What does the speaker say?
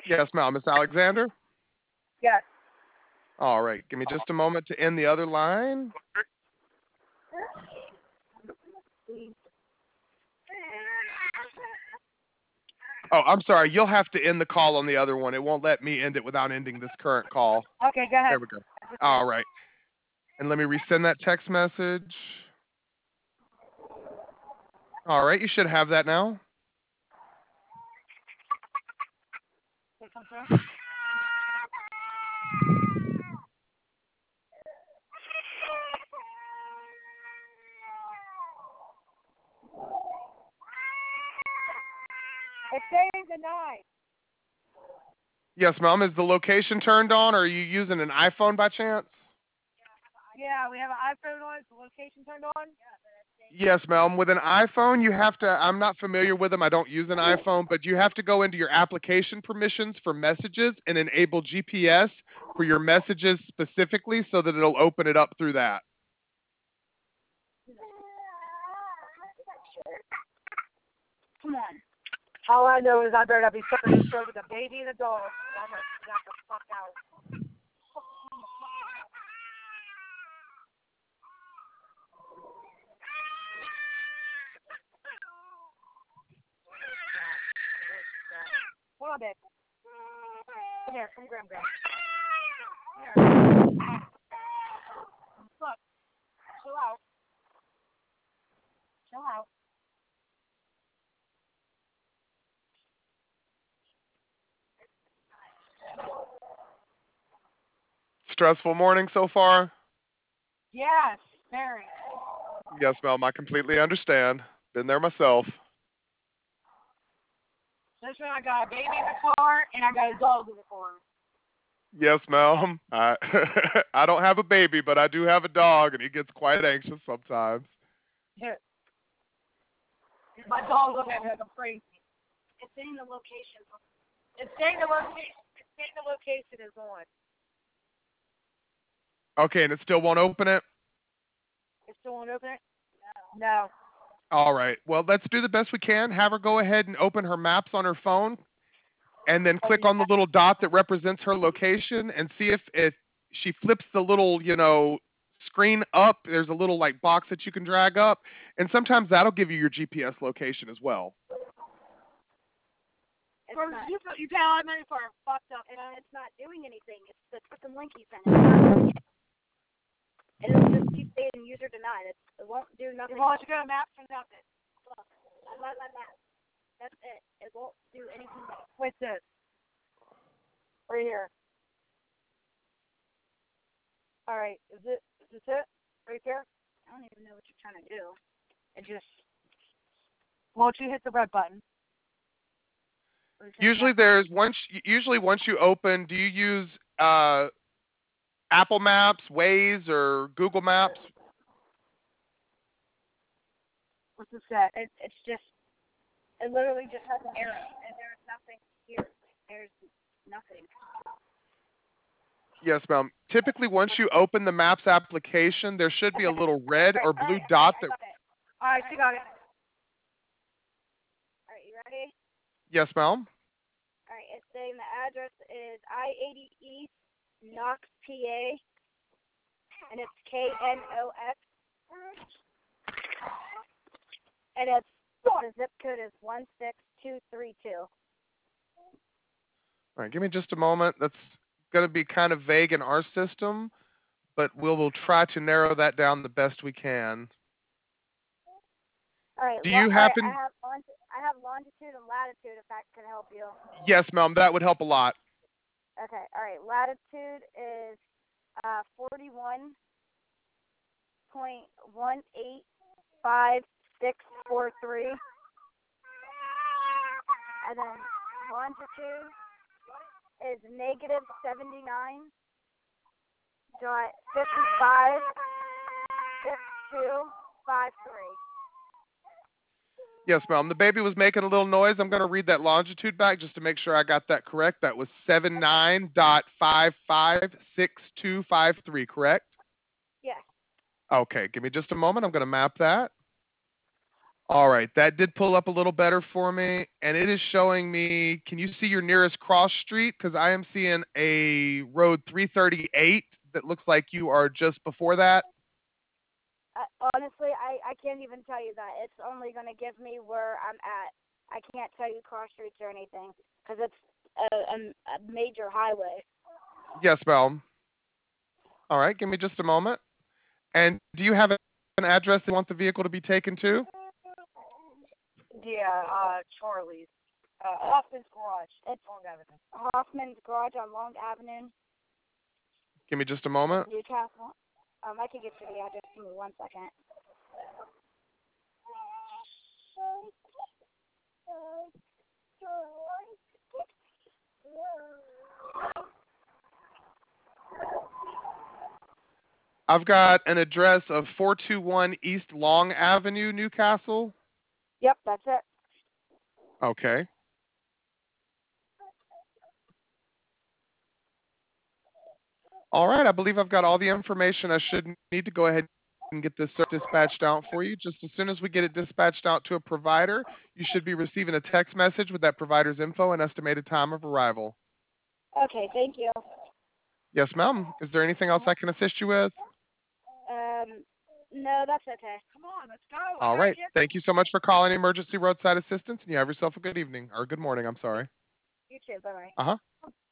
Yes, ma'am. Miss Alexander? Yes. All right. Give me just a moment to end the other line. Oh, I'm sorry. You'll have to end the call on the other one. It won't let me end it without ending this current call. Okay, go ahead. There we go. All right. And let me resend that text message. All right. You should have that now. It's saying denied. Yes, ma'am. Is the location turned on, or are you using an iPhone by chance? Yeah, we have an iPhone on. Is the location turned on? Yes, ma'am. With an iPhone, you have to. I'm not familiar with them. I don't use an iPhone, but you have to go into your application permissions for messages and enable GPS for your messages specifically so that it'll open it up through that. Come on. All I know is I better not be flipping this road with a baby and a dog. I'm gonna knock the fuck out. Hold on, babe. Come here. Come grab. Here. Look. Chill out. Chill out. Stressful morning so far? Yes, very. Yes, ma'am. I completely understand. Been there myself. Listen, I got a baby in the car and I got a dog in the car. Yes, ma'am. I I don't have a baby, but I do have a dog, and he gets quite anxious sometimes. Here. My dog looking at me like I'm crazy. It's saying the location. It's saying the location. It's saying the location is on. Okay, and it still won't open it? It still won't open it? No. All right. Well, let's do the best we can. Have her go ahead and open her maps on her phone and then click Open the on the little dot that represents her location and see if she flips the little, screen up. There's a little like box that you can drag up, and sometimes that'll give you your GPS location as well. You pay all that money for it. Fucked up. It's not doing anything. It's the fucking link you sent. It's not doing it. It'll just keep saying user denied. It won't do nothing. Why don't you go to maps and nothing? Look, I'm not my map. That's it. It won't do anything. What's this? Right here. All right. Is this it? Right there? I don't even know what you're trying to do. It just. Won't you hit the red button? Usually once you open, do you use Apple Maps, Waze, or Google Maps? What's this say? It's just. It literally just has an arrow, and there's nothing here. There's nothing. Yes, ma'am. Typically, once you open the Maps application, there should be a little red or blue dot I that. got it. All right, she got it. All right, you ready? Yes, ma'am. All right, it's saying the address is I-80 East, Knox, PA, and it's KNOX, and the zip code is 16232. All right, give me just a moment. That's going to be kind of vague in our system, but we'll try to narrow that down the best we can. All right, Do you happen? I have longitude and latitude if that can help you. Yes, ma'am. That would help a lot. Okay, all right, latitude is 41.185643, and then longitude is negative 79.556253. Yes, ma'am. The baby was making a little noise. I'm going to read that longitude back just to make sure I got that correct. That was 79.556253, correct? Yes. Okay, give me just a moment. I'm going to map that. All right, that did pull up a little better for me, and it is showing me, can you see your nearest cross street? Because I am seeing a road 338 that looks like you are just before that. Honestly, I can't even tell you that. It's only going to give me where I'm at. I can't tell you cross streets or anything because it's a major highway. Yes, ma'am. All right, give me just a moment. And do you have an address that you want the vehicle to be taken to? Yeah, Charlie's. Hoffman's Garage. It's Long Avenue. Hoffman's Garage on Long Avenue, Give me just a moment. Newcastle. I can get you the address. Give me 1 second. I've got an address of 421 East Long Avenue, Newcastle. Yep, that's it. Okay. All right, I believe I've got all the information I should need to go ahead and get this dispatched out for you. Just as soon as we get it dispatched out to a provider, you should be receiving a text message with that provider's info and estimated time of arrival. Okay, thank you. Yes, ma'am. Is there anything else I can assist you with? No, that's okay. Come on, let's go. All right. Thank you so much for calling Emergency Roadside Assistance, and you have yourself a good evening, or good morning, I'm sorry. You too. Bye-bye. Uh-huh.